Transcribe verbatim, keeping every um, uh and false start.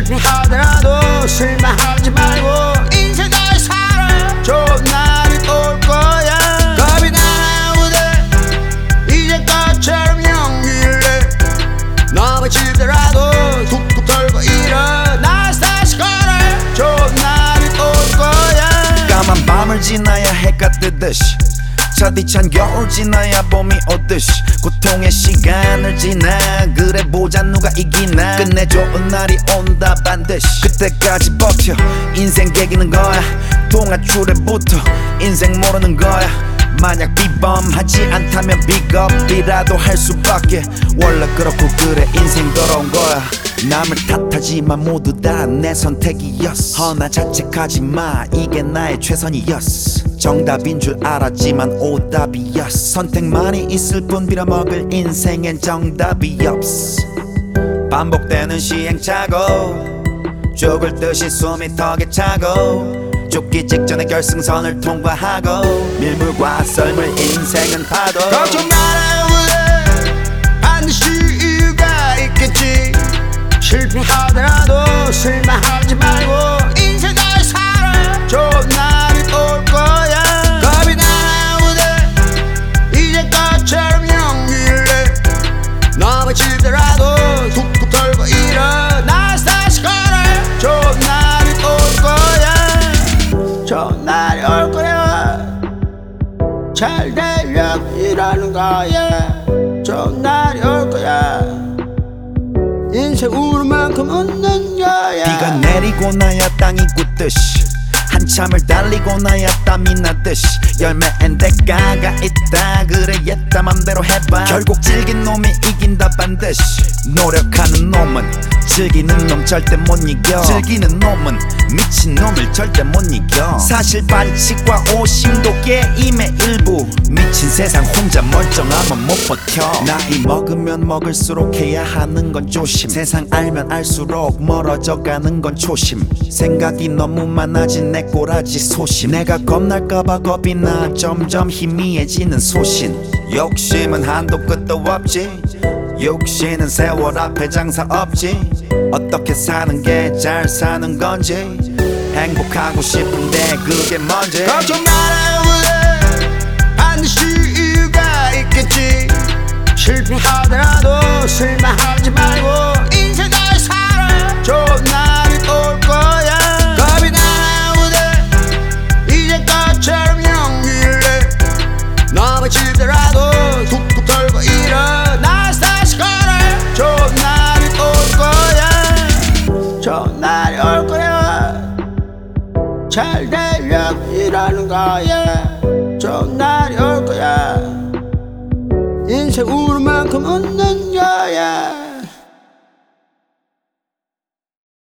실패하더라도 실망하지 말고 인생 잘 살아. 좋은 날이 올 거야. 겁이 나오대 이제까처럼 연기를 넘어지더라도 툭툭 털고 일어나 다시 걸어. 좋은 날이 올 거야. 까만 밤을 지나야 해가 뜨듯이 차디찬 겨울 지나야 봄이 오듯이 고통의 시간을 지나 그래 보자 누가 이기나. 끝내 좋은 날이 온다 반드시. 그때까지 버텨 인생 개기는 거야. 동아줄에 붙어 인생 모르는 거야. 만약 비범하지 않다면 비겁이라도 할 수밖에. 원래 그렇고 그래 인생 더러운 거야. 남을 탓하지만 모두 다 내 선택이었어. 허나 자책하지 마 이게 나의 최선이었어. 정답인 줄 알았지만 오답이었어. 선택만이 있을 뿐 빌어먹을 인생엔 정답이 없어. 반복되는 시행착오 죽을 듯이 숨이 턱에 차고 죽기 직전에 결승선을 통과하고 밀물과 썰물 인생은 파도. 걱정 말아요 반드시 이유가 있겠지. 실패하더라도 실망하지 말고 인생 잘 살아. 좋은 날이 올 거야. 겁이 나오대 이제까처럼 연기를 넘어지더라도 툭툭 털고 일어나 다시 걸어. 좋은 날이 올 거야. 좋은 날이 올 거야. 잘 되려고 일하는 거야. 좋은 날이 올 거야. 인생 우는 만큼 웃는 거야. 비가 내리고 나야 땅이 굳듯이 한참을 달리고 나야 땀이 나듯이 열매엔 대가가 있다. 그래 옛다 맘대로 해봐. 결국 질긴 놈이 이긴다 반드시. 노력하는 놈은 즐기는 놈 절대 못 이겨. 즐기는 놈은 미친 놈을 절대 못 이겨. 사실 반칙과 오심도 게임의 일부. 미친 세상 혼자 멀쩡하면 못 버텨. 나이 먹으면 먹을수록 해야 하는 건 조심. 세상 알면 알수록 멀어져 가는 건 초심. 생각이 너무 많아진 내 꼬라지 소심. 내가 겁날까봐 겁이 나 점점 희미해지는 소신. 욕심은 한도 끝도 없지. 욕심은 세월 앞에 장사 없지. 어떻게 사는 게 잘 사는 건지. 행복하고 싶은데 그게 뭔지. 걱정 말아요 반드시 이유가 있겠지. 실패하더라도 실망하지 말고 인생 잘 살아. 좋은 날이 올 거야. 겁이 나오대 이제까처럼 연기를 넘어지더라도 툭툭 털고 일어나 다시 걸어. 좋은 날이 올 거야. 좋은 날이 올 거야. 잘 되려고 일하는 거야. 좋은 날이 올 거야. 인생 우는